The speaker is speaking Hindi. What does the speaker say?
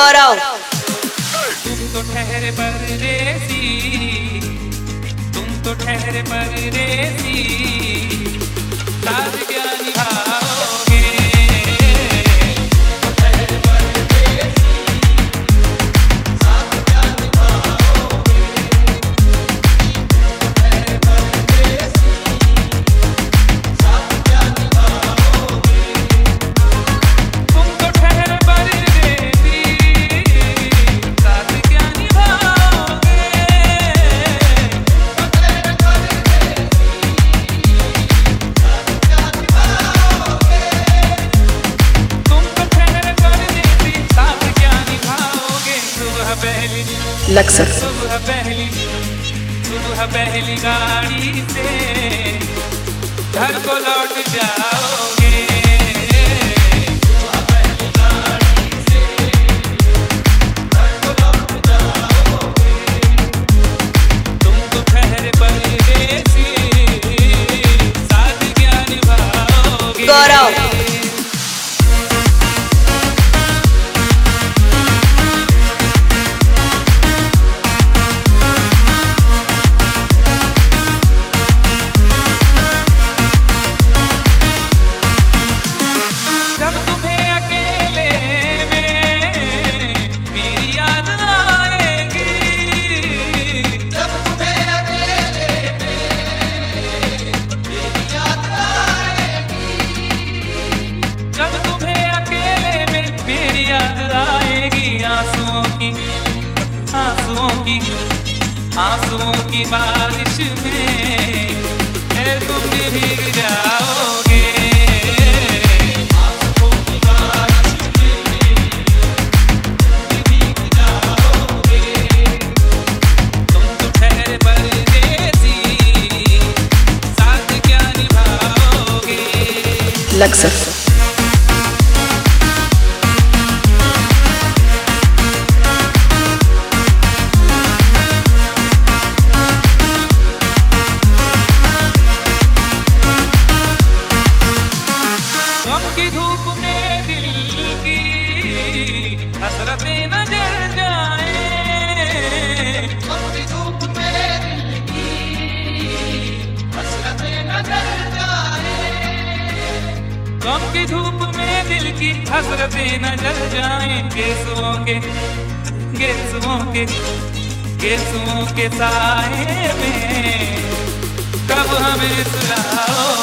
गौरव। तुम तो ठहरे परदेसी, तुम तो ठहरे परदेसी, साथ क्या निभाओगे? लक्सर सुबह पहली गाड़ी से घर को लौट जाओगे। तुम तो ठहरे परदेसी, साथ क्या निभाओगे? गौरव। आंसुओं की बारिश में तुम भीग जाओगे। आंसुओं की बारिश में भीग जाओगे। तुम तो ठहरे परदेसी, साथ क्या निभाओगे? लक्सर की धूप में दिल की हसरतें न जल जाए। की धूप में दिल की हसरतें न जल जाए। गम की धूप में दिल की हसरतें न जल जाए। गेसुओं के साए में कब हमें सुलाओ?